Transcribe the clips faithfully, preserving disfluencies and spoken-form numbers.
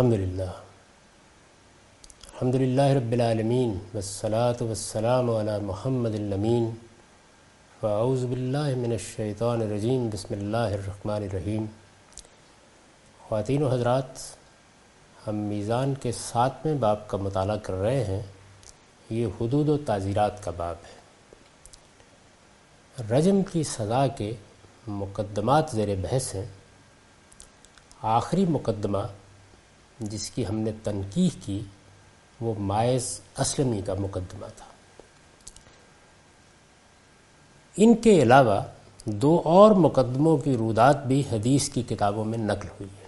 الحمدللہ الحمدللہ رب العالمین والصلاة والسلام علی محمد الامین فاعوذ باللہ من الشیطان الرجیم بسم اللہ الرحمن الرحیم۔ خواتین و حضرات، ہم میزان کے ساتویں باب کا مطالعہ کر رہے ہیں۔ یہ حدود و تعزیرات کا باب ہے۔ رجم کی سزا کے مقدمات زیر بحث ہیں۔ آخری مقدمہ جس کی ہم نے تنقیح کی وہ ماعز اسلمی کا مقدمہ تھا۔ ان کے علاوہ دو اور مقدموں کی رودات بھی حدیث کی کتابوں میں نقل ہوئی ہے۔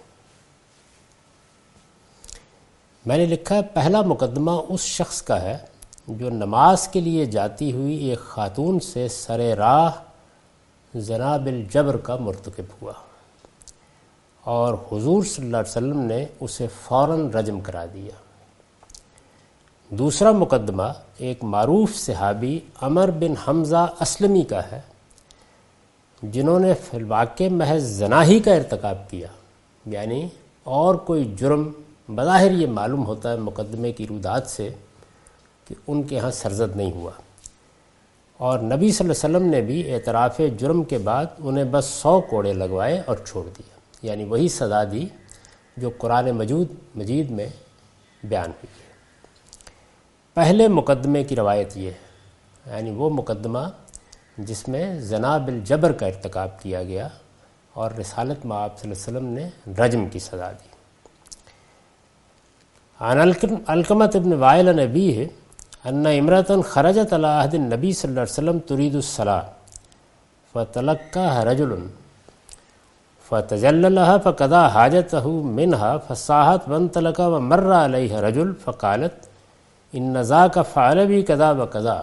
میں نے لکھا ہے پہلا مقدمہ اس شخص کا ہے جو نماز کے لیے جاتی ہوئی ایک خاتون سے سر راہ زنا بالجبر کا مرتکب ہوا اور حضور صلی اللہ علیہ وسلم نے اسے فوراً رجم کرا دیا۔ دوسرا مقدمہ ایک معروف صحابی عمر بن حمزہ اسلمی کا ہے جنہوں نے فی الواقع محض زنا ہی کا ارتکاب کیا، یعنی اور کوئی جرم بظاہر یہ معلوم ہوتا ہے مقدمے کی رودات سے کہ ان کے ہاں سرزد نہیں ہوا، اور نبی صلی اللہ علیہ وسلم نے بھی اعتراف جرم کے بعد انہیں بس سو کوڑے لگوائے اور چھوڑ دیا، یعنی وہی سزا دی جو قرآن مجید مجید میں بیان ہوئی ہے۔ پہلے مقدمے کی روایت یہ ہے، یعنی وہ مقدمہ جس میں زنا بالجبر کا ارتکاب کیا گیا اور رسالت میں آپ صلی اللہ علیہ وسلم نے رجم کی سزا دی۔ عن علقمہ بن وائل عن ابیہ ان امرأة خرجت على عہد النبی صلی اللہ علیہ وسلم تريد الصلاة فتلقاها رجل فتجللها فقضى حاجته منها فصاحت وانطلق ومر عليها رجل فقالت ان ذاك فعل بي كذا وكذا،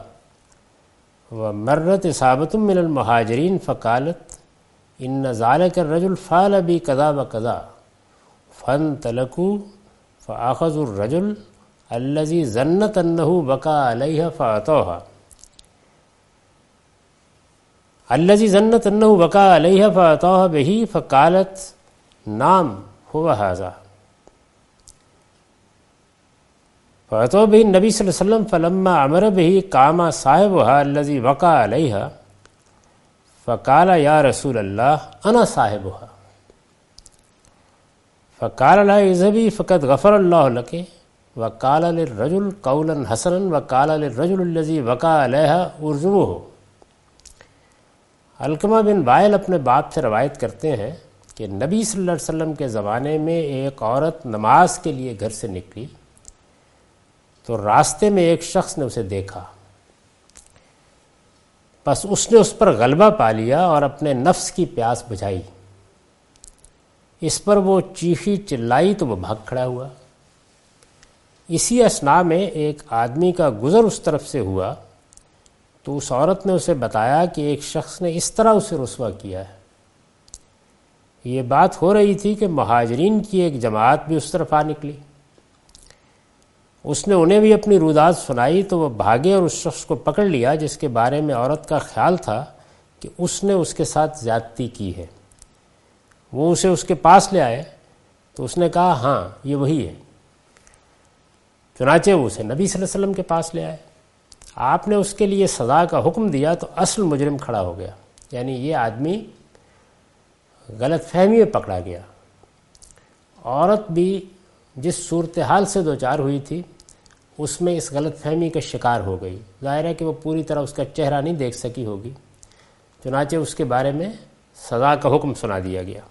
ومرت اصحابة من المہاجرین فقالت ان ذلك الرجل فعل بي كذا وكذا، فانطلقوا فاخذوا الرجل الذي ظنت انه بقى عليها فاعطوها الذي ظنت انه بقى عليها فاعطوها به فقالت نعم هو هذا، فاعطوا به النبي صلى الله عليه وسلم فلما امر به قام صاحبها الذي بقى عليها فقال يا رسول الله انا صاحبها، فقال لها اذهبي فقد غفر الله لك، وقال للرجل قولا حسنا وقال للرجل الذي وقع عليها ارجموه۔ علقمہ بن وائل اپنے باپ سے روایت کرتے ہیں کہ نبی صلی اللہ علیہ وسلم کے زمانے میں ایک عورت نماز کے لیے گھر سے نکلی تو راستے میں ایک شخص نے اسے دیکھا، بس اس نے اس پر غلبہ پا لیا اور اپنے نفس کی پیاس بجھائی۔ اس پر وہ چیخی چلائی تو وہ بھاگ کھڑا ہوا۔ اسی اثناء میں ایک آدمی کا گزر اس طرف سے ہوا تو اس عورت نے اسے بتایا کہ ایک شخص نے اس طرح اسے رسوا کیا ہے۔ یہ بات ہو رہی تھی کہ مہاجرین کی ایک جماعت بھی اس طرف آ نکلی۔ اس نے انہیں بھی اپنی رودات سنائی تو وہ بھاگے اور اس شخص کو پکڑ لیا جس کے بارے میں عورت کا خیال تھا کہ اس نے اس کے ساتھ زیادتی کی ہے۔ وہ اسے اس کے پاس لے آئے تو اس نے کہا ہاں یہ وہی ہے۔ چنانچہ وہ اسے نبی صلی اللہ علیہ وسلم کے پاس لے آئے۔ آپ نے اس کے لیے سزا کا حکم دیا تو اصل مجرم کھڑا ہو گیا، یعنی یہ آدمی غلط فہمی میں پکڑا گیا۔ عورت بھی جس صورتحال سے دوچار ہوئی تھی اس میں اس غلط فہمی کا شکار ہو گئی۔ ظاہر ہے کہ وہ پوری طرح اس کا چہرہ نہیں دیکھ سکی ہوگی، چنانچہ اس کے بارے میں سزا کا حکم سنا دیا گیا۔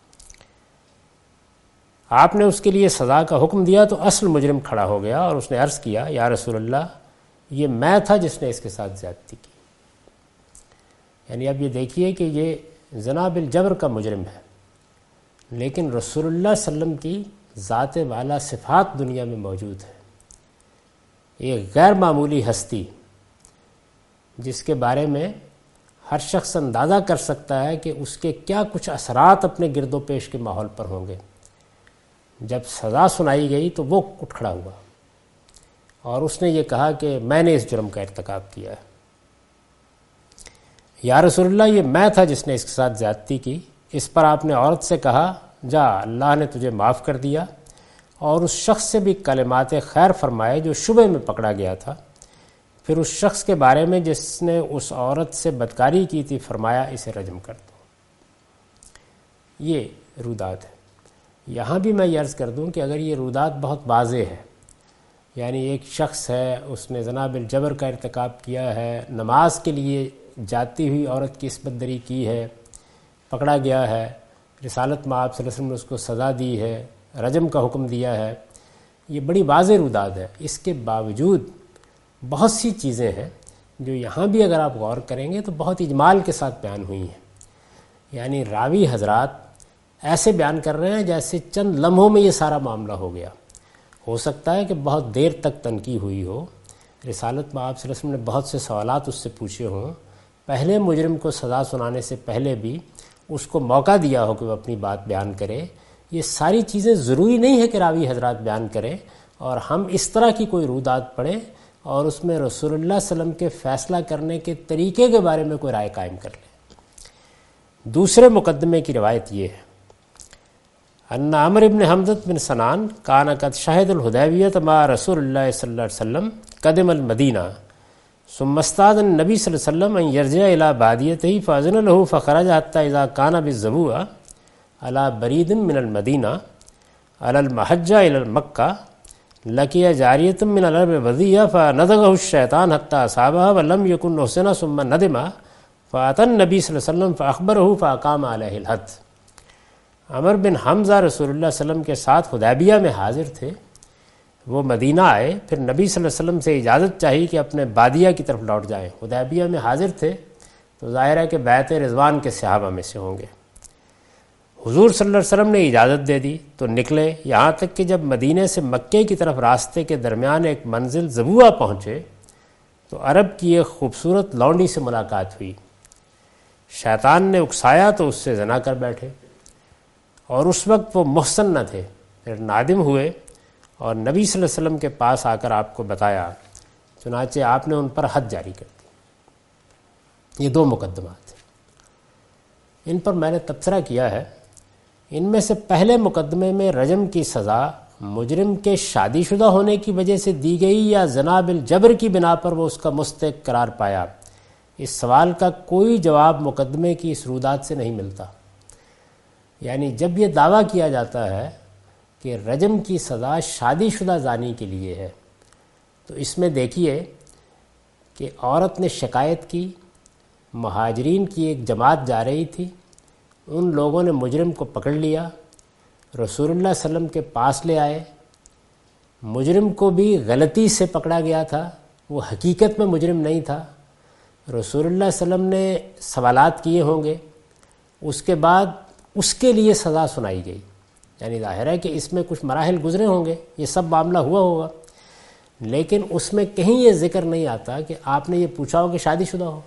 آپ نے اس کے لیے سزا کا حکم دیا تو اصل مجرم کھڑا ہو گیا اور اس نے عرض کیا یا رسول اللہ یہ میں تھا جس نے اس کے ساتھ زیادتی کی۔ یعنی اب یہ دیکھیے کہ یہ زنا بالجبر کا مجرم ہے، لیکن رسول اللہ صلی اللہ علیہ وسلم کی ذات والا صفات دنیا میں موجود ہے۔ ایک غیر معمولی ہستی جس کے بارے میں ہر شخص اندازہ کر سکتا ہے کہ اس کے کیا کچھ اثرات اپنے گرد و پیش کے ماحول پر ہوں گے۔ جب سزا سنائی گئی تو وہ اٹھ کھڑا ہوا اور اس نے یہ کہا کہ میں نے اس جرم کا ارتکاب کیا ہے۔ یا رسول اللہ یہ میں تھا جس نے اس کے ساتھ زیادتی کی۔ اس پر آپ نے عورت سے کہا جا اللہ نے تجھے معاف کر دیا اور اس شخص سے بھی کلمات خیر فرمائے جو شبہ میں پکڑا گیا تھا۔ پھر اس شخص کے بارے میں جس نے اس عورت سے بدکاری کی تھی فرمایا اسے رجم کر دو۔ یہ رودات ہے۔ یہاں بھی میں یہ عرض کر دوں کہ اگر یہ رودات بہت واضح ہے، یعنی ایک شخص ہے، اس نے زنا بالجبر کا ارتکاب کیا ہے، نماز کے لیے جاتی ہوئی عورت کی عصمت دری کی ہے، پکڑا گیا ہے، رسالت میں آپ صلی اللہ علیہ وسلم نے اس کو سزا دی ہے، رجم کا حکم دیا ہے، یہ بڑی واضح رودات ہے۔ اس کے باوجود بہت سی چیزیں ہیں جو یہاں بھی اگر آپ غور کریں گے تو بہت اجمال کے ساتھ بیان ہوئی ہیں، یعنی راوی حضرات ایسے بیان کر رہے ہیں جیسے چند لمحوں میں یہ سارا معاملہ ہو گیا۔ ہو سکتا ہے کہ بہت دیر تک تنقید ہوئی ہو، رسالت میں آپ صلی اللہ علیہ وسلم نے بہت سے سوالات اس سے پوچھے ہوں، پہلے مجرم کو سزا سنانے سے پہلے بھی اس کو موقع دیا ہو کہ وہ اپنی بات بیان کرے۔ یہ ساری چیزیں ضروری نہیں ہے کہ راوی حضرات بیان کریں اور ہم اس طرح کی کوئی رودات پڑھیں اور اس میں رسول اللہ صلی اللہ علیہ وسلم کے فیصلہ کرنے کے طریقے کے بارے میں کوئی رائے قائم کر لیں۔ دوسرے مقدمے کی روایت یہ ہے، ان عمر بن حمزۃ بن سنان کان قد شہد الحدیبیۃ مع رسول اللہ صلی اللہ علیہ وسلم قدم المدینہ ثم استاذن النبی صلی اللہ علیہ وسلم ان یرجع الی بادیتہ فاذن له فخرج حتى اذا كان بالزبوع على برید من المدینہ على المحجہ الى مکہ لقي جاریۃ من العرب وضیہ فنزغه الشیطان حتى اصابها ولم يكن حسن ثم ندم فاتى النبی صلی اللہ علیہ وسلم فاخبره فاقام علیہ الحد۔ عمر بن حمزہ رسول اللہ صلی اللہ علیہ وسلم کے ساتھ حدیبیہ میں حاضر تھے، وہ مدینہ آئے، پھر نبی صلی اللہ علیہ وسلم سے اجازت چاہی کہ اپنے بادیہ کی طرف لوٹ جائیں۔ حدیبیہ میں حاضر تھے تو ظاہر ہے کہ بیعت رضوان کے صحابہ میں سے ہوں گے۔ حضور صلی اللہ علیہ وسلم نے اجازت دے دی تو نکلے، یہاں تک کہ جب مدینے سے مکے کی طرف راستے کے درمیان ایک منزل زبوعہ پہنچے تو عرب کی ایک خوبصورت لونڈی سے ملاقات ہوئی۔ شیطان نے اکسایا تو اس سے زنا کر بیٹھے، اور اس وقت وہ محسن نہ تھے، پھر نادم ہوئے اور نبی صلی اللہ علیہ وسلم کے پاس آ کر آپ کو بتایا، چنانچہ آپ نے ان پر حد جاری کر دی۔ یہ دو مقدمات ہیں، ان پر میں نے تبصرہ کیا ہے۔ ان میں سے پہلے مقدمے میں رجم کی سزا مجرم کے شادی شدہ ہونے کی وجہ سے دی گئی یا زنا بالجبر کی بنا پر وہ اس کا مستحق قرار پایا، اس سوال کا کوئی جواب مقدمے کی اس رودات سے نہیں ملتا۔ یعنی جب یہ دعویٰ کیا جاتا ہے کہ رجم کی سزا شادی شدہ زانی کے لیے ہے، تو اس میں دیکھیے کہ عورت نے شکایت کی، مہاجرین کی ایک جماعت جا رہی تھی، ان لوگوں نے مجرم کو پکڑ لیا، رسول اللہ صلی اللہ علیہ وسلم کے پاس لے آئے، مجرم کو بھی غلطی سے پکڑا گیا تھا، وہ حقیقت میں مجرم نہیں تھا، رسول اللہ صلی اللہ علیہ وسلم نے سوالات کیے ہوں گے، اس کے بعد اس کے لیے سزا سنائی گئی۔ یعنی ظاہر ہے کہ اس میں کچھ مراحل گزرے ہوں گے، یہ سب معاملہ ہوا ہوگا، لیکن اس میں کہیں یہ ذکر نہیں آتا کہ آپ نے یہ پوچھا ہو کہ شادی شدہ ہو۔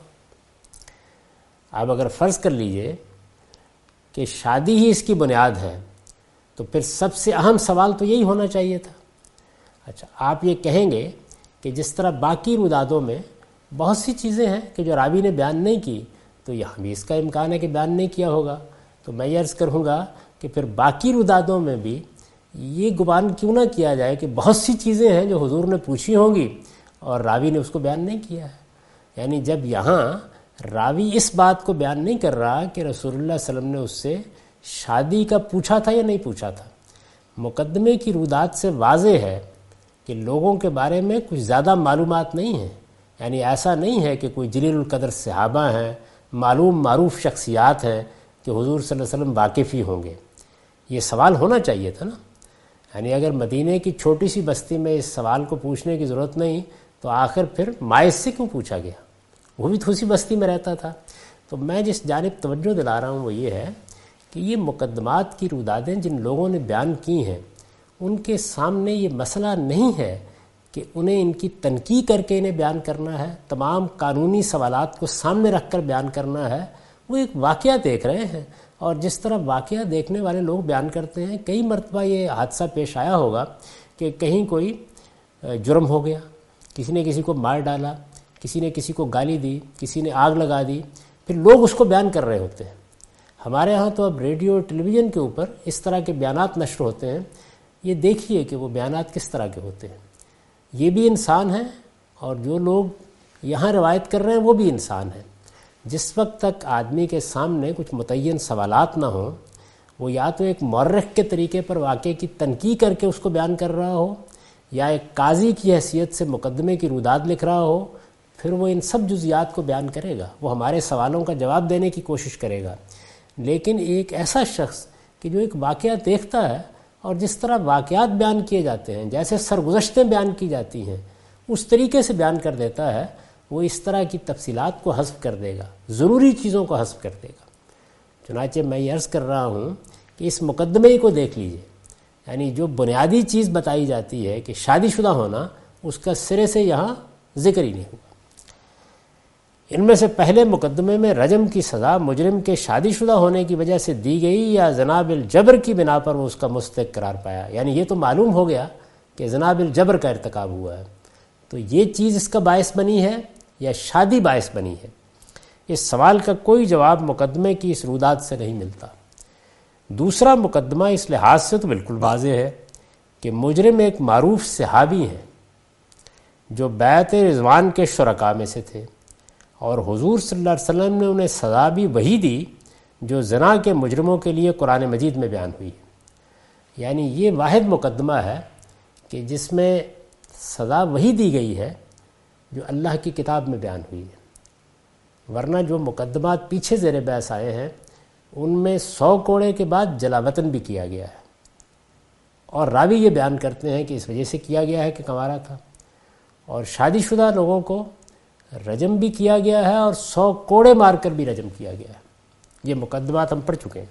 اب اگر فرض کر لیجئے کہ شادی ہی اس کی بنیاد ہے تو پھر سب سے اہم سوال تو یہی ہونا چاہیے تھا۔ اچھا، آپ یہ کہیں گے کہ جس طرح باقی رودادوں میں بہت سی چیزیں ہیں کہ جو راوی نے بیان نہیں کی، تو یہاں بھی اس کا امکان ہے کہ بیان نہیں کیا ہوگا، تو میں یہ عرض کروں گا کہ پھر باقی رودادوں میں بھی یہ گمان کیوں نہ کیا جائے کہ بہت سی چیزیں ہیں جو حضور نے پوچھی ہوں گی اور راوی نے اس کو بیان نہیں کیا ہے۔ یعنی جب یہاں راوی اس بات کو بیان نہیں کر رہا کہ رسول اللہ صلی اللہ علیہ وسلم نے اس سے شادی کا پوچھا تھا یا نہیں پوچھا تھا، مقدمے کی رودات سے واضح ہے کہ لوگوں کے بارے میں کچھ زیادہ معلومات نہیں ہیں۔ یعنی ایسا نہیں ہے کہ کوئی جلیل القدر صحابہ ہیں، معلوم معروف شخصیات ہیں کہ حضور صلی اللہ علیہ وسلم واقف ہی ہوں گے۔ یہ سوال ہونا چاہیے تھا نا، یعنی اگر مدینے کی چھوٹی سی بستی میں اس سوال کو پوچھنے کی ضرورت نہیں تو آخر پھر مائز سے کیوں پوچھا گیا؟ وہ بھی تو اسی بستی میں رہتا تھا۔ تو میں جس جانب توجہ دلا رہا ہوں وہ یہ ہے کہ یہ مقدمات کی رودادیں جن لوگوں نے بیان کی ہیں، ان کے سامنے یہ مسئلہ نہیں ہے کہ انہیں ان کی تنقید کر کے انہیں بیان کرنا ہے، تمام قانونی سوالات کو سامنے رکھ کر بیان کرنا ہے۔ وہ ایک واقعہ دیکھ رہے ہیں، اور جس طرح واقعہ دیکھنے والے لوگ بیان کرتے ہیں، کئی مرتبہ یہ حادثہ پیش آیا ہوگا کہ کہیں کوئی جرم ہو گیا، کسی نے کسی کو مار ڈالا، کسی نے کسی کو گالی دی، کسی نے آگ لگا دی، پھر لوگ اس کو بیان کر رہے ہوتے ہیں۔ ہمارے ہاں تو اب ریڈیو اور ٹیلی ویژن کے اوپر اس طرح کے بیانات نشر ہوتے ہیں۔ یہ دیکھیے کہ وہ بیانات کس طرح کے ہوتے ہیں. یہ بھی انسان ہیں اور جو لوگ یہاں روایت کر رہے ہیں وہ بھی انسان ہیں. جس وقت تک آدمی کے سامنے کچھ متعین سوالات نہ ہوں، وہ یا تو ایک مورخ کے طریقے پر واقعے کی تنقیح کر کے اس کو بیان کر رہا ہو، یا ایک قاضی کی حیثیت سے مقدمے کی روداد لکھ رہا ہو، پھر وہ ان سب جزیات کو بیان کرے گا، وہ ہمارے سوالوں کا جواب دینے کی کوشش کرے گا. لیکن ایک ایسا شخص کہ جو ایک واقعہ دیکھتا ہے اور جس طرح واقعات بیان کیے جاتے ہیں، جیسے سرگزشتیں بیان کی جاتی ہیں، اس طریقے سے بیان کر دیتا ہے، وہ اس طرح کی تفصیلات کو حذف کر دے گا، ضروری چیزوں کو حذف کر دے گا. چنانچہ میں یہ عرض کر رہا ہوں کہ اس مقدمے کو دیکھ لیجئے، یعنی جو بنیادی چیز بتائی جاتی ہے کہ شادی شدہ ہونا، اس کا سرے سے یہاں ذکر ہی نہیں ہوا. ان میں سے پہلے مقدمے میں رجم کی سزا مجرم کے شادی شدہ ہونے کی وجہ سے دی گئی یا زنا بالجبر کی بنا پر وہ اس کا مستحق قرار پایا. یعنی یہ تو معلوم ہو گیا کہ زنا بالجبر کا ارتکاب ہوا ہے، تو یہ چیز اس کا باعث بنی ہے یا شادی باعث بنی ہے؟ اس سوال کا کوئی جواب مقدمے کی اس رودات سے نہیں ملتا. دوسرا مقدمہ اس لحاظ سے تو بالکل واضح ہے کہ مجرم ایک معروف صحابی ہیں جو بیعت رضوان کے شرکاء میں سے تھے، اور حضور صلی اللہ علیہ وسلم نے انہیں سزا بھی وہی دی جو زنا کے مجرموں کے لیے قرآن مجید میں بیان ہوئی. یعنی یہ واحد مقدمہ ہے کہ جس میں سزا وہی دی گئی ہے جو اللہ کی کتاب میں بیان ہوئی ہے. ورنہ جو مقدمات پیچھے زیر بحث آئے ہیں ان میں سو کوڑے کے بعد جلاوطن بھی کیا گیا ہے، اور راوی یہ بیان کرتے ہیں کہ اس وجہ سے کیا گیا ہے کہ کنوارا تھا، اور شادی شدہ لوگوں کو رجم بھی کیا گیا ہے اور سو کوڑے مار کر بھی رجم کیا گیا ہے. یہ مقدمات ہم پڑھ چکے ہیں.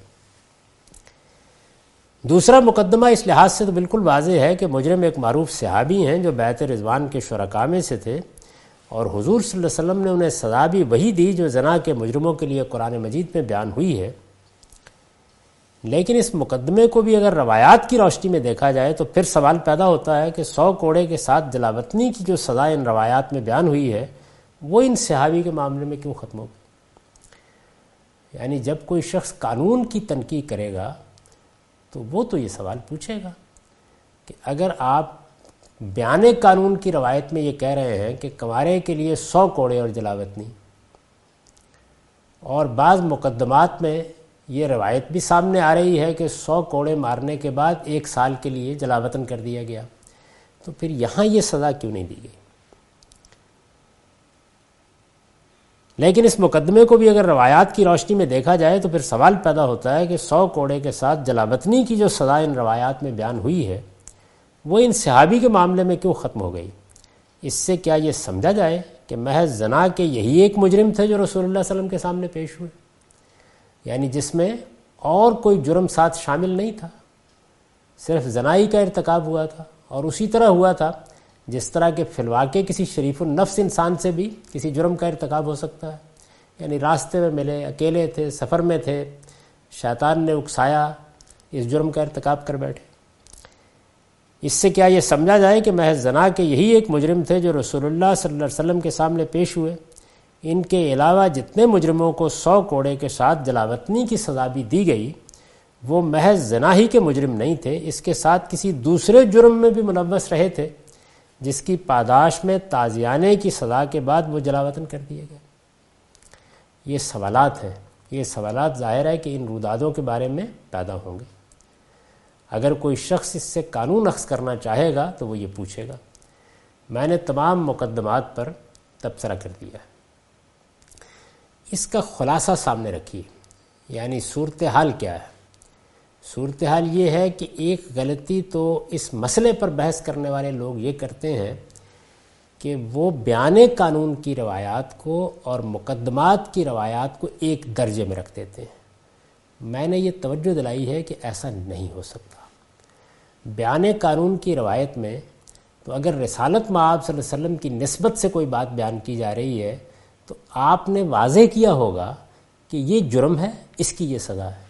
دوسرا مقدمہ اس لحاظ سے تو بالکل واضح ہے کہ مجرم ایک معروف صحابی ہیں جو بیعت رضوان کے شرکاء میں سے تھے، اور حضور صلی اللہ علیہ وسلم نے انہیں سزا بھی وہی دی جو زنا کے مجرموں کے لیے قرآن مجید میں بیان ہوئی ہے. لیکن اس مقدمے کو بھی اگر روایات کی روشنی میں دیکھا جائے تو پھر سوال پیدا ہوتا ہے کہ سو کوڑے کے ساتھ جلاوطنی کی جو سزا ان روایات میں بیان ہوئی ہے وہ ان صحابی کے معاملے میں کیوں ختم ہو گئی؟ یعنی جب کوئی شخص قانون کی تنقیح کرے گا تو وہ تو یہ سوال پوچھے گا کہ اگر آپ بیان قانون کی روایت میں یہ کہہ رہے ہیں کہ کنوارے کے لیے سو کوڑے اور جلاوطنی، اور بعض مقدمات میں یہ روایت بھی سامنے آ رہی ہے کہ سو کوڑے مارنے کے بعد ایک سال کے لیے جلاوطن کر دیا گیا، تو پھر یہاں یہ سزا کیوں نہیں دی گئی؟ لیکن اس مقدمے کو بھی اگر روایات کی روشنی میں دیکھا جائے تو پھر سوال پیدا ہوتا ہے کہ سو کوڑے کے ساتھ جلاوطنی کی جو سزا ان روایات میں بیان ہوئی ہے وہ ان صحابی کے معاملے میں کیوں ختم ہو گئی؟ اس سے کیا یہ سمجھا جائے کہ محض زنا کے یہی ایک مجرم تھے جو رسول اللہ صلی اللہ علیہ وسلم کے سامنے پیش ہوئے، یعنی جس میں اور کوئی جرم ساتھ شامل نہیں تھا، صرف زنائی کا ارتکاب ہوا تھا، اور اسی طرح ہوا تھا جس طرح کہ فی الواقع کسی شریف النفس انسان سے بھی کسی جرم کا ارتکاب ہو سکتا ہے. یعنی راستے میں ملے، اکیلے تھے، سفر میں تھے، شیطان نے اکسایا، اس جرم کا ارتکاب کر بیٹھے. اس سے کیا یہ سمجھا جائے کہ محض زنا کے یہی ایک مجرم تھے جو رسول اللہ صلی اللہ علیہ وسلم کے سامنے پیش ہوئے؟ ان کے علاوہ جتنے مجرموں کو سو کوڑے کے ساتھ جلاوطنی کی سزا بھی دی گئی وہ محض زنا ہی کے مجرم نہیں تھے، اس کے ساتھ کسی دوسرے جرم میں بھی ملوث رہے تھے جس کی پاداش میں تازیانے کی سزا کے بعد وہ جلاوطن کر دیے گئے. یہ سوالات ہیں، یہ سوالات ظاہر ہے کہ ان رودادوں کے بارے میں پیدا ہوں گے. اگر کوئی شخص اس سے قانون اخذ کرنا چاہے گا تو وہ یہ پوچھے گا. میں نے تمام مقدمات پر تبصرہ کر دیا ہے. اس کا خلاصہ سامنے رکھیے، یعنی صورتحال کیا ہے؟ صورتحال یہ ہے کہ ایک غلطی تو اس مسئلے پر بحث کرنے والے لوگ یہ کرتے ہیں کہ وہ بیان قانون کی روایات کو اور مقدمات کی روایات کو ایک درجے میں رکھ دیتے ہیں. میں نے یہ توجہ دلائی ہے کہ ایسا نہیں ہو سکتا. بیان قانون کی روایت میں تو اگر رسالت مآب صلی اللہ علیہ وسلم کی نسبت سے کوئی بات بیان کی جا رہی ہے تو آپ نے واضح کیا ہوگا کہ یہ جرم ہے، اس کی یہ سزا ہے.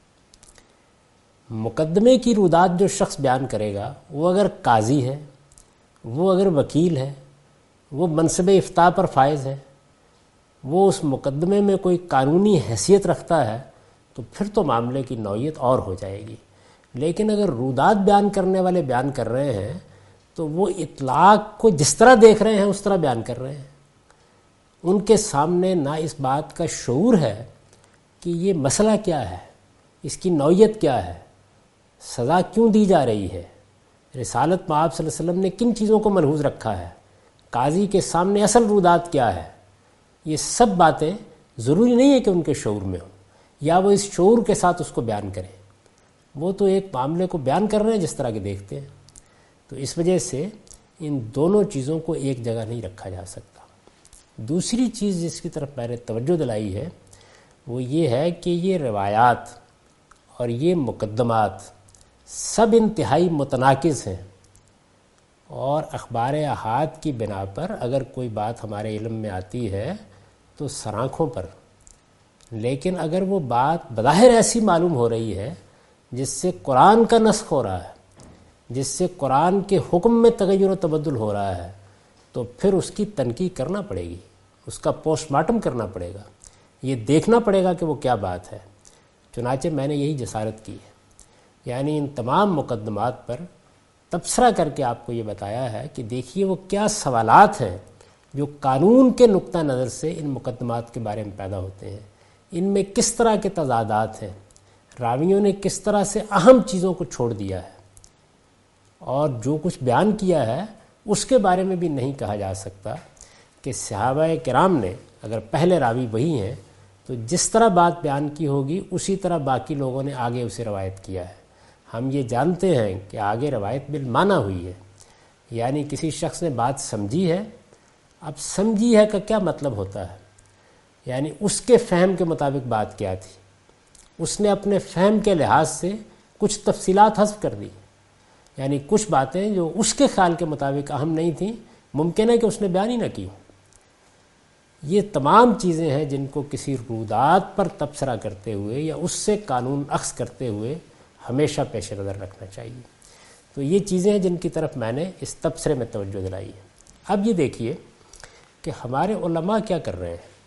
مقدمے کی رودات جو شخص بیان کرے گا وہ اگر قاضی ہے، وہ اگر وکیل ہے، وہ منصب افتاء پر فائز ہے، وہ اس مقدمے میں کوئی قانونی حیثیت رکھتا ہے تو پھر تو معاملے کی نوعیت اور ہو جائے گی. لیکن اگر رودات بیان کرنے والے بیان کر رہے ہیں تو وہ اطلاق کو جس طرح دیکھ رہے ہیں اس طرح بیان کر رہے ہیں. ان کے سامنے نہ اس بات کا شعور ہے کہ یہ مسئلہ کیا ہے، اس کی نوعیت کیا ہے، سزا کیوں دی جا رہی ہے، رسالت میں آپ صلی اللہ علیہ وسلم نے کن چیزوں کو ملحوظ رکھا ہے، قاضی کے سامنے اصل رودات کیا ہے. یہ سب باتیں ضروری نہیں ہے کہ ان کے شعور میں ہوں یا وہ اس شعور کے ساتھ اس کو بیان کریں. وہ تو ایک معاملے کو بیان کر رہے ہیں جس طرح کے دیکھتے ہیں. تو اس وجہ سے ان دونوں چیزوں کو ایک جگہ نہیں رکھا جا سکتا. دوسری چیز جس کی طرف میں نے توجہ دلائی ہے وہ یہ ہے کہ یہ روایات اور یہ مقدمات سب انتہائی متناقض ہیں، اور اخبار احاد کی بنا پر اگر کوئی بات ہمارے علم میں آتی ہے تو سرآنکھوں پر، لیکن اگر وہ بات بظاہر ایسی معلوم ہو رہی ہے جس سے قرآن کا نسخ ہو رہا ہے، جس سے قرآن کے حکم میں تغیر و تبدل ہو رہا ہے، تو پھر اس کی تنقیح کرنا پڑے گی، اس کا پوسٹ مارٹم کرنا پڑے گا، یہ دیکھنا پڑے گا کہ وہ کیا بات ہے. چنانچہ میں نے یہی جسارت کی ہے، یعنی ان تمام مقدمات پر تبصرہ کر کے آپ کو یہ بتایا ہے کہ دیکھیے وہ کیا سوالات ہیں جو قانون کے نقطہ نظر سے ان مقدمات کے بارے میں پیدا ہوتے ہیں، ان میں کس طرح کے تضادات ہیں، راویوں نے کس طرح سے اہم چیزوں کو چھوڑ دیا ہے، اور جو کچھ بیان کیا ہے اس کے بارے میں بھی نہیں کہا جا سکتا کہ صحابہ کرام نے اگر پہلے راوی وہی ہیں تو جس طرح بات بیان کی ہوگی اسی طرح باقی لوگوں نے آگے اسے روایت کیا ہے. ہم یہ جانتے ہیں کہ آگے روایت بالمعنی ہوئی ہے، یعنی کسی شخص نے بات سمجھی ہے. اب سمجھی ہے کا کیا مطلب ہوتا ہے؟ یعنی اس کے فہم کے مطابق بات کیا تھی، اس نے اپنے فہم کے لحاظ سے کچھ تفصیلات حذف کر دی، یعنی کچھ باتیں جو اس کے خیال کے مطابق اہم نہیں تھیں ممکن ہے کہ اس نے بیان ہی نہ کی. یہ تمام چیزیں ہیں جن کو کسی رودات پر تبصرہ کرتے ہوئے یا اس سے قانون اخذ کرتے ہوئے ہمیشہ پیش نظر رکھنا چاہیے. تو یہ چیزیں ہیں جن کی طرف میں نے اس تبصرے میں توجہ دلائی ہے. اب یہ دیکھیے کہ ہمارے علماء کیا کر رہے ہیں.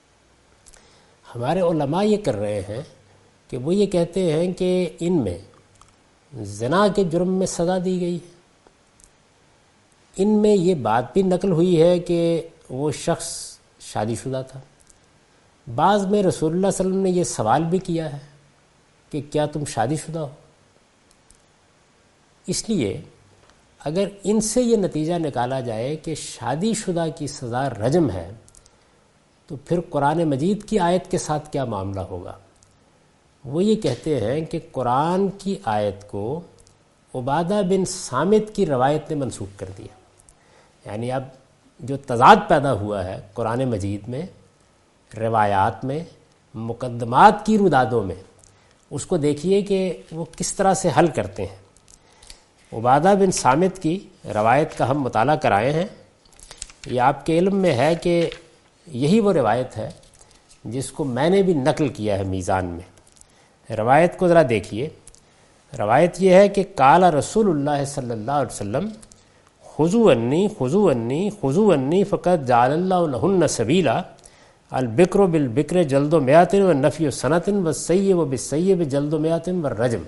ہمارے علماء یہ کر رہے ہیں کہ وہ یہ کہتے ہیں کہ ان میں زنا کے جرم میں سزا دی گئی ہے، ان میں یہ بات بھی نقل ہوئی ہے کہ وہ شخص شادی شدہ تھا. بعض میں رسول اللہ صلی اللہ علیہ وسلم نے یہ سوال بھی کیا ہے کہ کیا تم شادی شدہ ہو. اس لیے اگر ان سے یہ نتیجہ نکالا جائے کہ شادی شدہ کی سزا رجم ہے تو پھر قرآن مجید کی آیت کے ساتھ کیا معاملہ ہوگا. وہ یہ کہتے ہیں کہ قرآن کی آیت کو عبادہ بن صامت کی روایت نے منسوخ کر دیا. یعنی اب جو تضاد پیدا ہوا ہے قرآن مجید میں، روایات میں، مقدمات کی رودادوں میں، اس کو دیکھیے کہ وہ کس طرح سے حل کرتے ہیں. عبادہ بن صامت کی روایت کا ہم مطالعہ کرائے ہیں. یہ آپ کے علم میں ہے کہ یہی وہ روایت ہے جس کو میں نے بھی نقل کیا ہے میزان میں. روایت کو ذرا دیکھیے. روایت یہ ہے کہ قال رسول اللہ صلی اللہ علیہ وسلم خذوا انی خذوا انی خذوا انی فقط جعل اللہ لہن سبیلا البکر بالبکر جلد و میات والنفی و سنۃ والسیب بالسیب جلد و میات والرجم.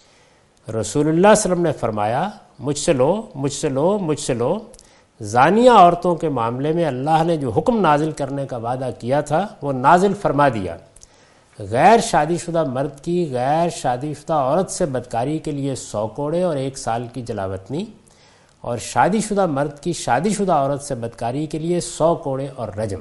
رسول اللہ صلی اللہ علیہ وسلم نے فرمایا مجھ سے لو مجھ سے لو مجھ سے لو زانیہ عورتوں کے معاملے میں اللہ نے جو حکم نازل کرنے کا وعدہ کیا تھا وہ نازل فرما دیا. غیر شادی شدہ مرد کی غیر شادی شدہ عورت سے بدکاری کے لیے سو کوڑے اور ایک سال کی جلاوطنی، اور شادی شدہ مرد کی شادی شدہ عورت سے بدکاری کے لیے سو کوڑے اور رجم.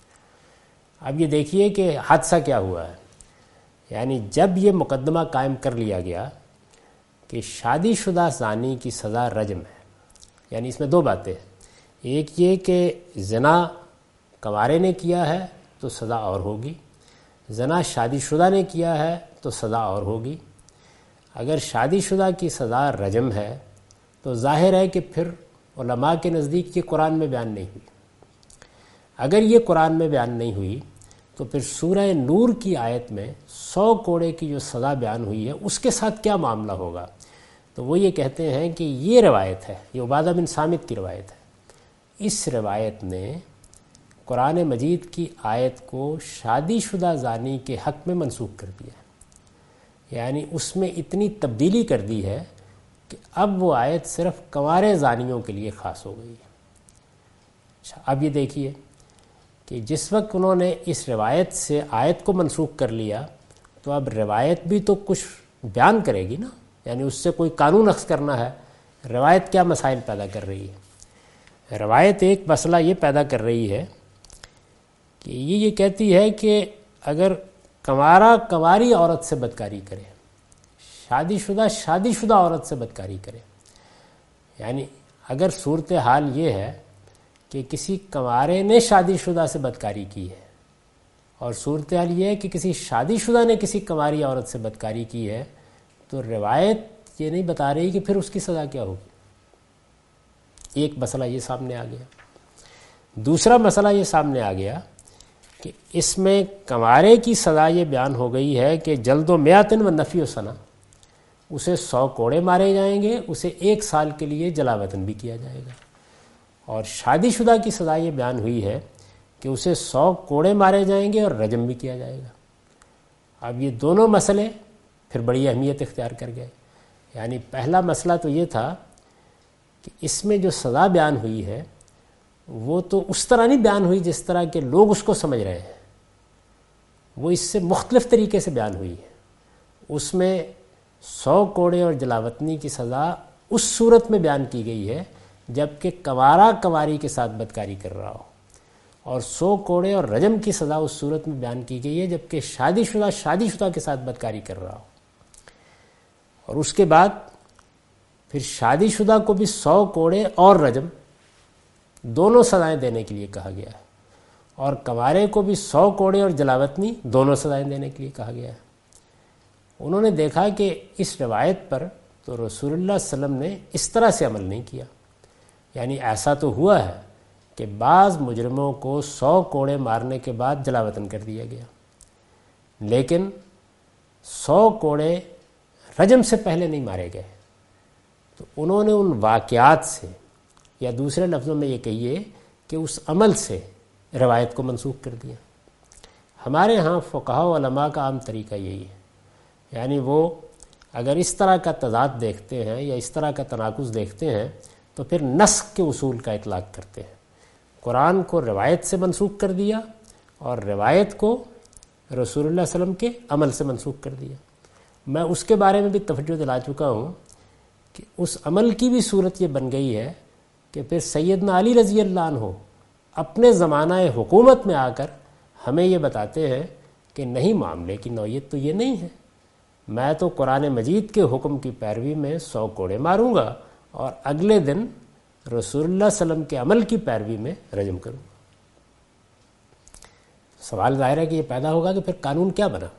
اب یہ دیکھیے کہ حادثہ کیا ہوا ہے. یعنی جب یہ مقدمہ قائم کر لیا گیا کہ شادی شدہ زانی کی سزا رجم ہے، یعنی اس میں دو باتیں ہیں. ایک یہ کہ زنا کنوارے نے کیا ہے تو سزا اور ہوگی، زنا شادی شدہ نے کیا ہے تو سزا اور ہوگی. اگر شادی شدہ کی سزا رجم ہے تو ظاہر ہے کہ پھر علماء کے نزدیک یہ قرآن میں بیان نہیں ہوئی. اگر یہ قرآن میں بیان نہیں ہوئی تو پھر سورہ نور کی آیت میں سو کوڑے کی جو سزا بیان ہوئی ہے اس کے ساتھ کیا معاملہ ہوگا. تو وہ یہ کہتے ہیں کہ یہ روایت ہے، یہ عبادہ بن صامت کی روایت ہے. اس روایت نے قرآن مجید کی آیت کو شادی شدہ زانی کے حق میں منسوخ کر دیا. یعنی اس میں اتنی تبدیلی کر دی ہے کہ اب وہ آیت صرف کنوارے زانیوں کے لیے خاص ہو گئی ہے۔ اچھا، اب یہ دیکھیے کہ جس وقت انہوں نے اس روایت سے آیت کو منسوخ کر لیا تو اب روایت بھی تو کچھ بیان کرے گی نا، یعنی اس سے کوئی قانون اخذ کرنا ہے۔ روایت کیا مسائل پیدا کر رہی ہے؟ روایت ایک مسئلہ یہ پیدا کر رہی ہے کہ یہ یہ کہتی ہے کہ اگر کنوارا کنواری عورت سے بدکاری کرے، شادی شدہ شادی شدہ عورت سے بدکاری کرے، یعنی اگر صورتحال یہ ہے کہ کسی کنوارے نے شادی شدہ سے بدکاری کی ہے اور صورتحال یہ ہے کہ کسی شادی شدہ نے کسی کنواری عورت سے بدکاری کی ہے، تو روایت یہ نہیں بتا رہی کہ پھر اس کی سزا کیا ہوگی۔ ایک مسئلہ یہ سامنے آ گیا۔ دوسرا مسئلہ یہ سامنے آ گیا کہ اس میں کنوارے کی سزا یہ بیان ہو گئی ہے کہ جلد و میاتن و نفی و سنا، اسے سو کوڑے مارے جائیں گے، اسے ایک سال کے لیے جلا وطن بھی کیا جائے گا۔ اور شادی شدہ کی سزا یہ بیان ہوئی ہے کہ اسے سو کوڑے مارے جائیں گے اور رجم بھی کیا جائے گا۔ اب یہ دونوں مسئلے پھر بڑی اہمیت اختیار کر گئے۔ یعنی پہلا مسئلہ تو یہ تھا کہ اس میں جو سزا بیان ہوئی ہے وہ تو اس طرح نہیں بیان ہوئی جس طرح کہ لوگ اس کو سمجھ رہے ہیں، وہ اس سے مختلف طریقے سے بیان ہوئی ہے۔ اس میں سو کوڑے اور جلاوطنی کی سزا اس صورت میں بیان کی گئی ہے جبکہ کنوارا کنواری کے ساتھ بدکاری کر رہا ہو، اور سو کوڑے اور رجم کی سزا اس صورت میں بیان کی گئی ہے جبکہ شادی شدہ شادی شدہ کے ساتھ بدکاری کر رہا ہو۔ اور اس کے بعد پھر شادی شدہ کو بھی سو کوڑے اور رجم دونوں سزائیں دینے کے لیے کہا گیا ہے، اور کنوارے کو بھی سو کوڑے اور جلاوطنی دونوں سزائیں دینے کے لیے کہا گیا ہے۔ انہوں نے دیکھا کہ اس روایت پر تو رسول اللہ صلی اللہ علیہ وسلم نے اس طرح سے عمل نہیں کیا، یعنی ایسا تو ہوا ہے کہ بعض مجرموں کو سو کوڑے مارنے کے بعد جلا وطن کر دیا گیا، لیکن سو کوڑے رجم سے پہلے نہیں مارے گئے۔ تو انہوں نے ان واقعات سے، یا دوسرے لفظوں میں یہ کہیے کہ اس عمل سے روایت کو منسوخ کر دیا۔ ہمارے ہاں فقہاء و علماء کا عام طریقہ یہی ہے، یعنی وہ اگر اس طرح کا تضاد دیکھتے ہیں یا اس طرح کا تناقض دیکھتے ہیں تو پھر نسخ کے اصول کا اطلاق کرتے ہیں۔ قرآن کو روایت سے منسوخ کر دیا اور روایت کو رسول اللہ صلی اللہ علیہ وسلم کے عمل سے منسوخ کر دیا۔ میں اس کے بارے میں بھی توجہ دلا چکا ہوں کہ اس عمل کی بھی صورت یہ بن گئی ہے کہ پھر سیدنا علی رضی اللہ عنہ اپنے زمانہ حکومت میں آ کر ہمیں یہ بتاتے ہیں کہ نہیں، معاملے کی نوعیت تو یہ نہیں ہے، میں تو قرآن مجید کے حکم کی پیروی میں سو کوڑے ماروں گا اور اگلے دن رسول اللہ صلی اللہ علیہ وسلم کے عمل کی پیروی میں رجم کروں گا۔ سوال ظاہر ہے کہ یہ پیدا ہوگا کہ پھر قانون کیا بنا؟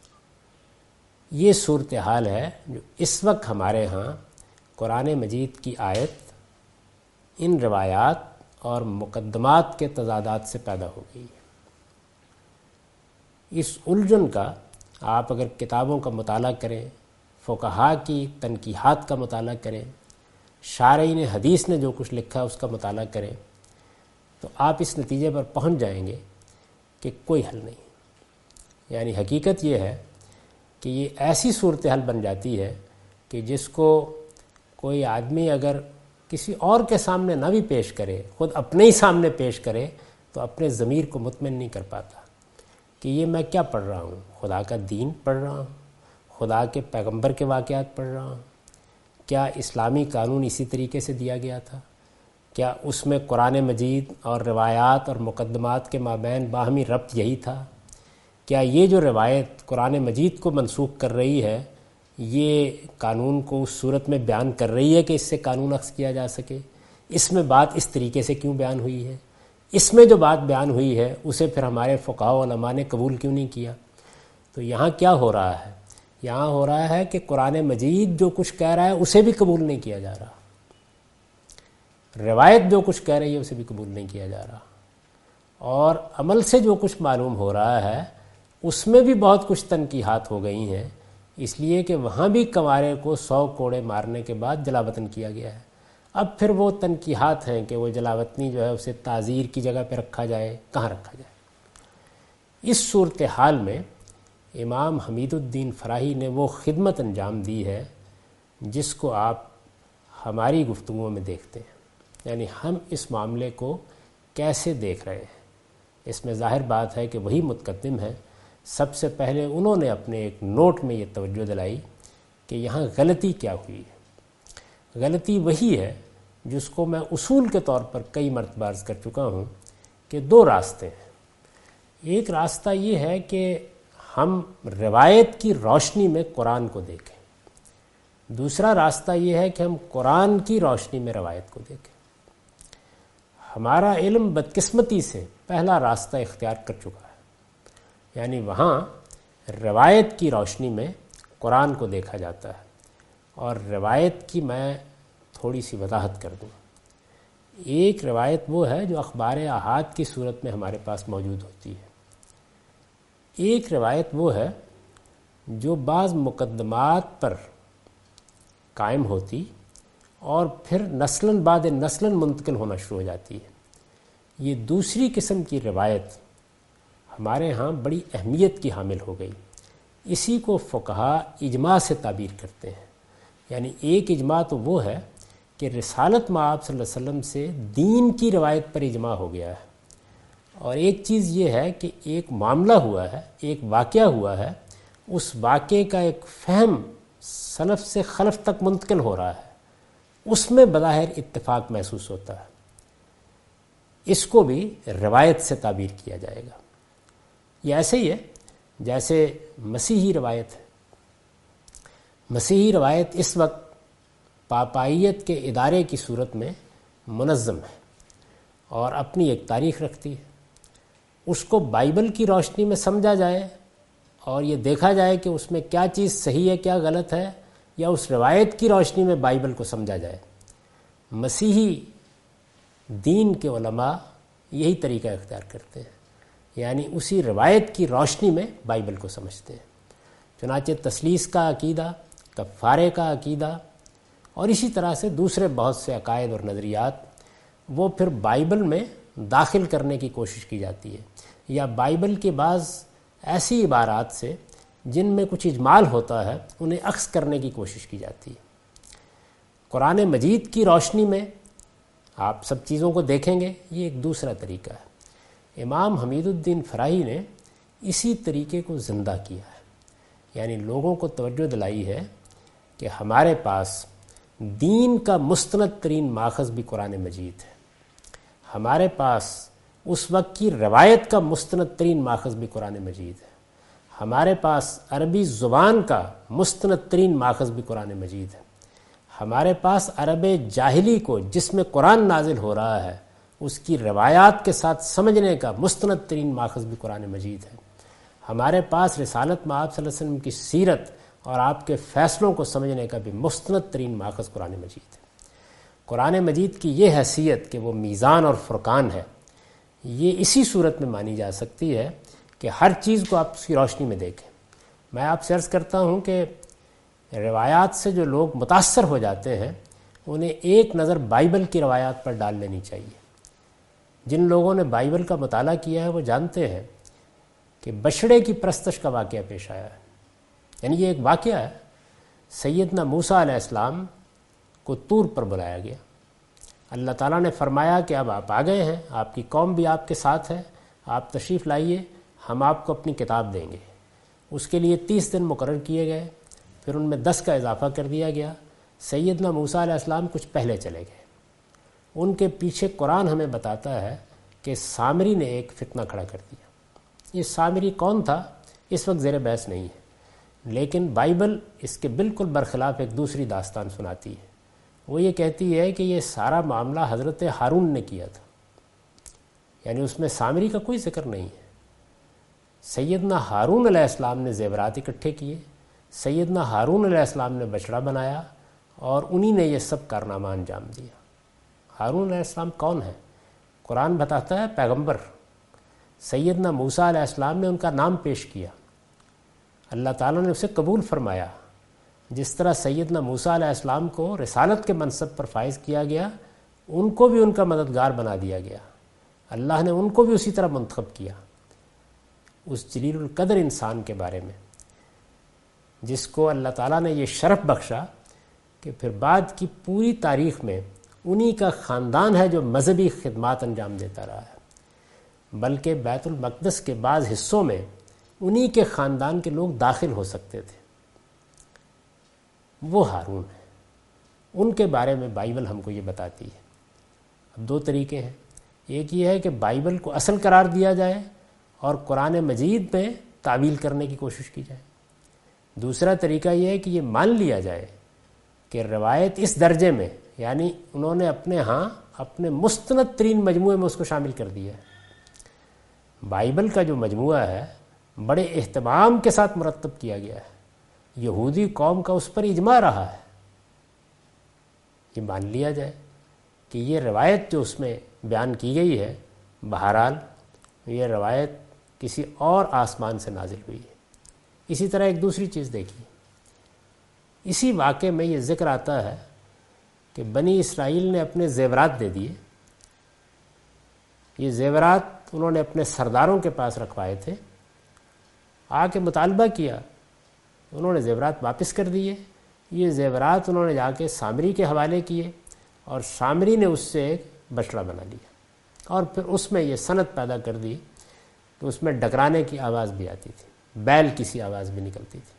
یہ صورتحال ہے جو اس وقت ہمارے ہاں قرآن مجید کی آیت ان روایات اور مقدمات کے تضادات سے پیدا ہو گئی ہے۔ اس الجھن کا آپ اگر کتابوں کا مطالعہ کریں، فقہاء کی تنقیحات کا مطالعہ کریں، شارعین حدیث نے جو کچھ لکھا اس کا مطالعہ کریں، تو آپ اس نتیجے پر پہنچ جائیں گے کہ کوئی حل نہیں۔ یعنی حقیقت یہ ہے کہ یہ ایسی صورتحال بن جاتی ہے کہ جس کو کوئی آدمی اگر کسی اور کے سامنے نہ بھی پیش کرے، خود اپنے ہی سامنے پیش کرے، تو اپنے ضمیر کو مطمئن نہیں کر پاتا کہ یہ میں کیا پڑھ رہا ہوں، خدا کا دین پڑھ رہا ہوں، خدا کے پیغمبر کے واقعات پڑھ رہا ہوں، کیا اسلامی قانون اسی طریقے سے دیا گیا تھا، کیا اس میں قرآن مجید اور روایات اور مقدمات کے مابین باہمی ربط یہی تھا، کیا یہ جو روایت قرآن مجید کو منسوخ کر رہی ہے یہ قانون کو اس صورت میں بیان کر رہی ہے کہ اس سے قانون اخذ کیا جا سکے، اس میں بات اس طریقے سے کیوں بیان ہوئی ہے، اس میں جو بات بیان ہوئی ہے اسے پھر ہمارے فقہاء و علماء نے قبول کیوں نہیں کیا۔ تو یہاں کیا ہو رہا ہے؟ یہاں ہو رہا ہے کہ قرآن مجید جو کچھ کہہ رہا ہے اسے بھی قبول نہیں کیا جا رہا، روایت جو کچھ کہہ رہی ہے اسے بھی قبول نہیں کیا جا رہا، اور عمل سے جو کچھ معلوم ہو رہا ہے اس میں بھی بہت کچھ تنقیحات ہو گئی ہیں، اس لیے کہ وہاں بھی کنوارے کو سو کوڑے مارنے کے بعد جلا وطن کیا گیا ہے۔ اب پھر وہ تنقیحات ہیں کہ وہ جلا وطنی جو ہے اسے تعزیر کی جگہ پہ رکھا جائے، کہاں رکھا جائے۔ اس صورتحال میں امام حمید الدین فراہی نے وہ خدمت انجام دی ہے جس کو آپ ہماری گفتگوؤں میں دیکھتے ہیں، یعنی ہم اس معاملے کو کیسے دیکھ رہے ہیں۔ اس میں ظاہر بات ہے کہ وہی متقدم ہیں، سب سے پہلے انہوں نے اپنے ایک نوٹ میں یہ توجہ دلائی کہ یہاں غلطی کیا ہوئی ہے۔ غلطی وہی ہے جس کو میں اصول کے طور پر کئی مرتبہ عرض کر چکا ہوں کہ دو راستے ہیں۔ ایک راستہ یہ ہے کہ ہم روایت کی روشنی میں قرآن کو دیکھیں، دوسرا راستہ یہ ہے کہ ہم قرآن کی روشنی میں روایت کو دیکھیں۔ ہمارا علم بدقسمتی سے پہلا راستہ اختیار کر چکا ہے، یعنی وہاں روایت کی روشنی میں قرآن کو دیکھا جاتا ہے، اور روایت کی میں تھوڑی سی وضاحت کر دوں۔ ایک روایت وہ ہے جو اخبار احاد کی صورت میں ہمارے پاس موجود ہوتی ہے، ایک روایت وہ ہے جو بعض مقدمات پر قائم ہوتی اور پھر نسلاً بعد نسلاً منتقل ہونا شروع ہو جاتی ہے۔ یہ دوسری قسم کی روایت ہمارے ہاں بڑی اہمیت کی حامل ہو گئی، اسی کو فقہا اجماع سے تعبیر کرتے ہیں۔ یعنی ایک اجماع تو وہ ہے کہ رسالت مآب صلی اللہ علیہ وسلم سے دین کی روایت پر اجماع ہو گیا ہے، اور ایک چیز یہ ہے کہ ایک معاملہ ہوا ہے، ایک واقعہ ہوا ہے، اس واقعے کا ایک فہم سلف سے خلف تک منتقل ہو رہا ہے، اس میں بظاہر اتفاق محسوس ہوتا ہے، اس کو بھی روایت سے تعبیر کیا جائے گا۔ یہ ایسے ہی ہے جیسے مسیحی روایت ہے۔ مسیحی روایت اس وقت پاپائیت کے ادارے کی صورت میں منظم ہے اور اپنی ایک تاریخ رکھتی ہے۔ اس کو بائبل کی روشنی میں سمجھا جائے اور یہ دیکھا جائے کہ اس میں کیا چیز صحیح ہے کیا غلط ہے، یا اس روایت کی روشنی میں بائبل کو سمجھا جائے۔ مسیحی دین کے علماء یہی طریقہ اختیار کرتے ہیں، یعنی اسی روایت کی روشنی میں بائبل کو سمجھتے ہیں۔ چنانچہ تثلیث کا عقیدہ، کفارے کا عقیدہ اور اسی طرح سے دوسرے بہت سے عقائد اور نظریات وہ پھر بائبل میں داخل کرنے کی کوشش کی جاتی ہے، یا بائبل کے بعض ایسی عبارات سے جن میں کچھ اجمال ہوتا ہے انہیں عکس کرنے کی کوشش کی جاتی ہے۔ قرآن مجید کی روشنی میں آپ سب چیزوں کو دیکھیں گے، یہ ایک دوسرا طریقہ ہے۔ امام حمید الدین فراہی نے اسی طریقے کو زندہ کیا ہے، یعنی لوگوں کو توجہ دلائی ہے کہ ہمارے پاس دین کا مستند ترین ماخذ بھی قرآن مجید ہے، ہمارے پاس اس وقت کی روایت کا مستند ترین ماخذ بھی قرآن مجید ہے، ہمارے پاس عربی زبان کا مستند ترین ماخذ بھی قرآن مجید ہے، ہمارے پاس عرب جاہلی کو جس میں قرآن نازل ہو رہا ہے اس کی روایات کے ساتھ سمجھنے کا مستند ترین ماخذ بھی قرآن مجید ہے، ہمارے پاس رسالت مآب صلی اللہ علیہ وسلم کی سیرت اور آپ کے فیصلوں کو سمجھنے کا بھی مستند ترین ماخذ قرآن مجید ہے۔ قرآن مجید کی یہ حیثیت کہ وہ میزان اور فرقان ہے، یہ اسی صورت میں مانی جا سکتی ہے کہ ہر چیز کو آپ اس کی روشنی میں دیکھیں۔ میں آپ سے عرض کرتا ہوں کہ روایات سے جو لوگ متاثر ہو جاتے ہیں انہیں ایک نظر بائبل کی روایات پر ڈال لینی چاہیے۔ جن لوگوں نے بائبل کا مطالعہ کیا ہے وہ جانتے ہیں کہ بچڑے کی پرستش کا واقعہ پیش آیا ہے، یعنی یہ ایک واقعہ ہے۔ سیدنا موسیٰ علیہ السلام کو طور پر بلایا گیا، اللہ تعالیٰ نے فرمایا کہ اب آپ آ گئے ہیں، آپ کی قوم بھی آپ کے ساتھ ہے، آپ تشریف لائیے، ہم آپ کو اپنی کتاب دیں گے۔ اس کے لیے تیس دن مقرر کیے گئے، پھر ان میں دس کا اضافہ کر دیا گیا۔ سیدنا موسیٰ علیہ السلام کچھ پہلے چلے گئے، ان کے پیچھے قرآن ہمیں بتاتا ہے کہ سامری نے ایک فتنہ کھڑا کر دیا۔ یہ سامری کون تھا اس وقت زیر بحث نہیں ہے، لیکن بائبل اس کے بالکل برخلاف ایک دوسری داستان سناتی ہے۔ وہ یہ کہتی ہے کہ یہ سارا معاملہ حضرت ہارون نے کیا تھا، یعنی اس میں سامری کا کوئی ذکر نہیں ہے۔ سیدنا ہارون علیہ السلام نے زیورات اکٹھے کیے، سیدنا ہارون علیہ السلام نے بچڑا بنایا اور انہی نے یہ سب کارنامہ انجام دیا۔ ہارون علیہ السلام کون ہے؟ قرآن بتاتا ہے پیغمبر۔ سیدنا موسیٰ علیہ السلام نے ان کا نام پیش کیا، اللہ تعالیٰ نے اسے قبول فرمایا۔ جس طرح سیدنا موسیٰ علیہ السلام کو رسالت کے منصب پر فائز کیا گیا، ان کو بھی ان کا مددگار بنا دیا گیا، اللہ نے ان کو بھی اسی طرح منتخب کیا۔ اس جلیل القدر انسان کے بارے میں جس کو اللہ تعالیٰ نے یہ شرف بخشا کہ پھر بعد کی پوری تاریخ میں انہی کا خاندان ہے جو مذہبی خدمات انجام دیتا رہا ہے، بلکہ بیت المقدس کے بعض حصوں میں انہی کے خاندان کے لوگ داخل ہو سکتے تھے، وہ ہارون ہے۔ ان کے بارے میں بائبل ہم کو یہ بتاتی ہے۔ اب دو طریقے ہیں، ایک یہ ہے کہ بائبل کو اصل قرار دیا جائے اور قرآن مجید میں تعویل کرنے کی کوشش کی جائے، دوسرا طریقہ یہ ہے کہ یہ مان لیا جائے کہ روایت اس درجے میں، یعنی انہوں نے اپنے ہاں اپنے مستند ترین مجموعے میں اس کو شامل کر دیا ہے۔ بائبل کا جو مجموعہ ہے بڑے اہتمام کے ساتھ مرتب کیا گیا ہے، یہودی قوم کا اس پر اجماع رہا ہے۔ یہ مان لیا جائے کہ یہ روایت جو اس میں بیان کی گئی ہے، بہرحال یہ روایت کسی اور آسمان سے نازل ہوئی ہے۔ اسی طرح ایک دوسری چیز دیکھیے، اسی واقعے میں یہ ذکر آتا ہے کہ بنی اسرائیل نے اپنے زیورات دے دیے۔ یہ زیورات انہوں نے اپنے سرداروں کے پاس رکھوائے تھے، آ کے مطالبہ کیا، انہوں نے زیورات واپس کر دیے۔ یہ زیورات انہوں نے جا کے سامری کے حوالے کیے اور سامری نے اس سے ایک بچڑا بنا لیا، اور پھر اس میں یہ صنعت پیدا کر دی کہ اس میں ڈکرانے کی آواز بھی آتی تھی، بیل کسی آواز بھی نکلتی تھی۔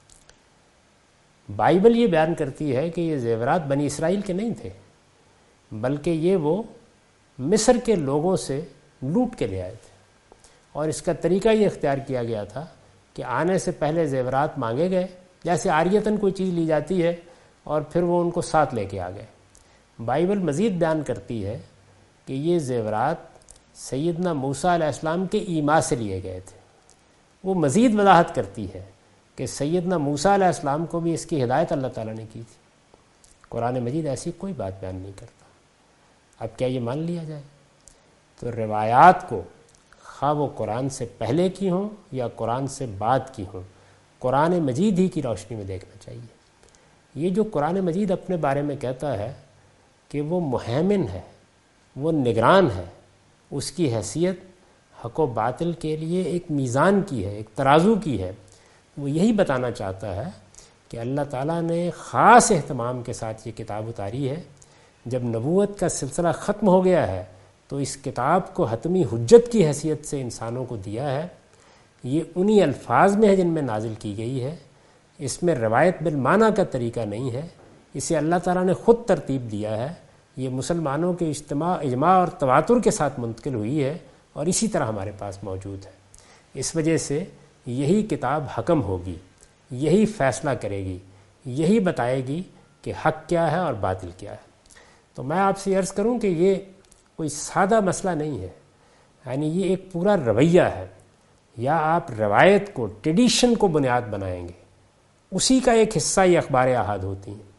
بائبل یہ بیان کرتی ہے کہ یہ زیورات بنی اسرائیل کے نہیں تھے، بلکہ یہ وہ مصر کے لوگوں سے لوٹ کے لے آئے تھے، اور اس کا طریقہ یہ اختیار کیا گیا تھا کہ آنے سے پہلے زیورات مانگے گئے، جیسے عاریتاً کوئی چیز لی جاتی ہے اور پھر وہ ان کو ساتھ لے کے آ گئے۔ بائبل مزید بیان کرتی ہے کہ یہ زیورات سیدنا موسیٰ علیہ السلام کے ایما سے لیے گئے تھے۔ وہ مزید وضاحت کرتی ہے کہ سیدنا موسیٰ علیہ السلام کو بھی اس کی ہدایت اللہ تعالیٰ نے کی تھی۔ قرآن مجید ایسی کوئی بات بیان نہیں کرتا۔ اب کیا یہ مان لیا جائے؟ تو روایات کو خواہ وہ قرآن سے پہلے کی ہوں یا قرآن سے بعد کی ہوں، قرآن مجید ہی کی روشنی میں دیکھنا چاہیے۔ یہ جو قرآن مجید اپنے بارے میں کہتا ہے کہ وہ مہیمن ہے، وہ نگران ہے، اس کی حیثیت حق و باطل کے لیے ایک میزان کی ہے، ایک ترازو کی ہے۔ وہ یہی بتانا چاہتا ہے کہ اللہ تعالیٰ نے خاص اہتمام کے ساتھ یہ کتاب اتاری ہے۔ جب نبوت کا سلسلہ ختم ہو گیا ہے تو اس کتاب کو حتمی حجت کی حیثیت سے انسانوں کو دیا ہے۔ یہ انہی الفاظ میں ہے جن میں نازل کی گئی ہے، اس میں روایت بالمعنی کا طریقہ نہیں ہے، اسے اللہ تعالیٰ نے خود ترتیب دیا ہے۔ یہ مسلمانوں کے اجتماع اجماع اور تواتر کے ساتھ منتقل ہوئی ہے اور اسی طرح ہمارے پاس موجود ہے۔ اس وجہ سے یہی کتاب حکم ہوگی، یہی فیصلہ کرے گی، یہی بتائے گی کہ حق کیا ہے اور باطل کیا ہے۔ تو میں آپ سے عرض کروں کہ یہ کوئی سادہ مسئلہ نہیں ہے، یعنی یہ ایک پورا رویہ ہے۔ یا آپ روایت کو، ٹریڈیشن کو بنیاد بنائیں گے، اسی کا ایک حصہ یہ اخبار احاد ہوتی ہیں۔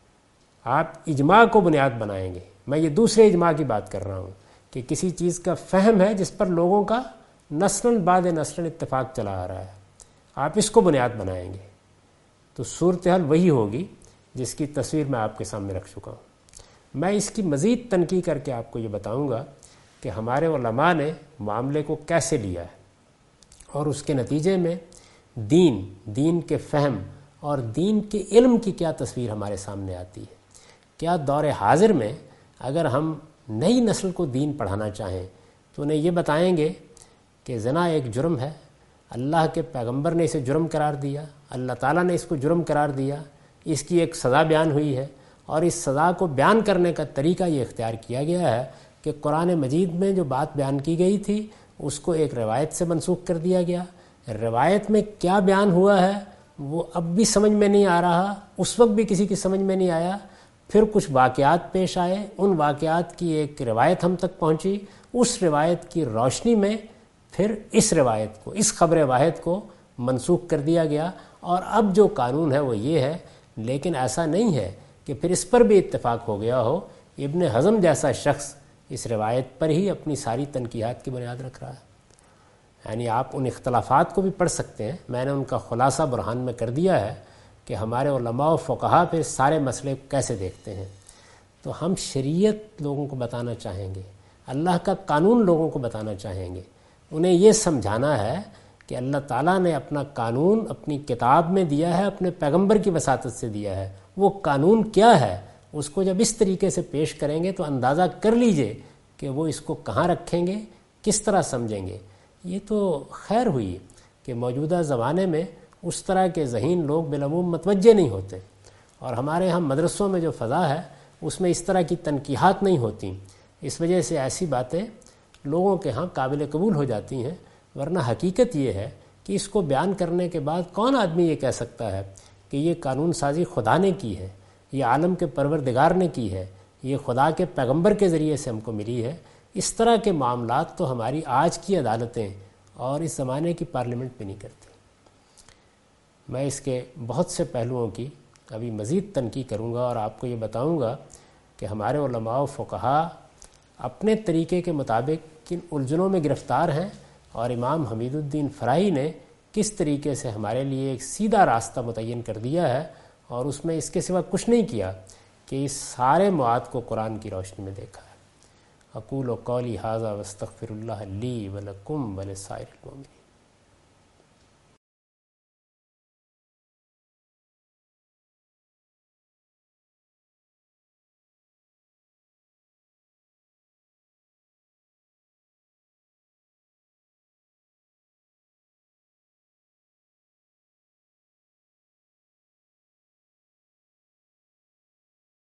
آپ اجماع کو بنیاد بنائیں گے، میں یہ دوسرے اجماع کی بات کر رہا ہوں کہ کسی چیز کا فہم ہے جس پر لوگوں کا نسلاً بعد نسلاً اتفاق چلا آ رہا ہے، آپ اس کو بنیاد بنائیں گے تو صورتحال وہی ہوگی جس کی تصویر میں آپ کے سامنے رکھ چکا ہوں۔ میں اس کی مزید تنقید کر کے آپ کو یہ بتاؤں گا کہ ہمارے علماء نے معاملے کو کیسے لیا ہے اور اس کے نتیجے میں دین دین کے فہم اور دین کے علم کی کیا تصویر ہمارے سامنے آتی ہے۔ کیا دور حاضر میں اگر ہم نئی نسل کو دین پڑھانا چاہیں تو انہیں یہ بتائیں گے کہ زنا ایک جرم ہے، اللہ کے پیغمبر نے اسے جرم قرار دیا، اللہ تعالیٰ نے اس کو جرم قرار دیا، اس کی ایک سزا بیان ہوئی ہے، اور اس سزا کو بیان کرنے کا طریقہ یہ اختیار کیا گیا ہے کہ قرآن مجید میں جو بات بیان کی گئی تھی اس کو ایک روایت سے منسوخ کر دیا گیا۔ روایت میں کیا بیان ہوا ہے وہ اب بھی سمجھ میں نہیں آ رہا، اس وقت بھی کسی کی سمجھ میں نہیں آیا۔ پھر کچھ واقعات پیش آئے، ان واقعات کی ایک روایت ہم تک پہنچی، اس روایت کی روشنی میں پھر اس روایت کو، اس خبر واحد کو منسوخ کر دیا گیا، اور اب جو قانون ہے وہ یہ ہے۔ لیکن ایسا نہیں ہے کہ پھر اس پر بھی اتفاق ہو گیا ہو۔ ابن حزم جیسا شخص اس روایت پر ہی اپنی ساری تنقیحات کی بنیاد رکھ رہا ہے۔ یعنی آپ ان اختلافات کو بھی پڑھ سکتے ہیں، میں نے ان کا خلاصہ برہان میں کر دیا ہے کہ ہمارے علماء و فقہا پھر سارے مسئلے کو کیسے دیکھتے ہیں۔ تو ہم شریعت لوگوں کو بتانا چاہیں گے، اللہ کا قانون لوگوں کو بتانا چاہیں گے، انہیں یہ سمجھانا ہے کہ اللہ تعالیٰ نے اپنا قانون اپنی کتاب میں دیا ہے، اپنے پیغمبر کی وساطت سے دیا ہے، وہ قانون کیا ہے اس کو جب اس طریقے سے پیش کریں گے تو اندازہ کر لیجئے کہ وہ اس کو کہاں رکھیں گے، کس طرح سمجھیں گے۔ یہ تو خیر ہوئی کہ موجودہ زمانے میں اس طرح کے ذہین لوگ بالعموم متوجہ نہیں ہوتے، اور ہمارے ہم مدرسوں میں جو فضا ہے اس میں اس طرح کی تنقیحات نہیں ہوتی، اس وجہ سے ایسی باتیں لوگوں کے ہاں قابل قبول ہو جاتی ہیں۔ ورنہ حقیقت یہ ہے کہ اس کو بیان کرنے کے بعد کون آدمی یہ کہہ سکتا ہے کہ یہ قانون سازی خدا نے کی ہے، یہ عالم کے پروردگار نے کی ہے، یہ خدا کے پیغمبر کے ذریعے سے ہم کو ملی ہے۔ اس طرح کے معاملات تو ہماری آج کی عدالتیں اور اس زمانے کی پارلیمنٹ بھی نہیں کرتی۔ میں اس کے بہت سے پہلوؤں کی ابھی مزید تنقید کروں گا اور آپ کو یہ بتاؤں گا کہ ہمارے علماء و فقہا اپنے طریقے کے مطابق کن الجھنوں میں گرفتار ہیں، اور امام حمید الدین فرائی نے کس طریقے سے ہمارے لیے ایک سیدھا راستہ متعین کر دیا ہے، اور اس میں اس کے سوا کچھ نہیں کیا کہ اس سارے مواد کو قرآن کی روشنی میں دیکھا ہے۔ اقول قولی ھذا واستغفر اللہ لی ولکم ولسائر المؤمنین۔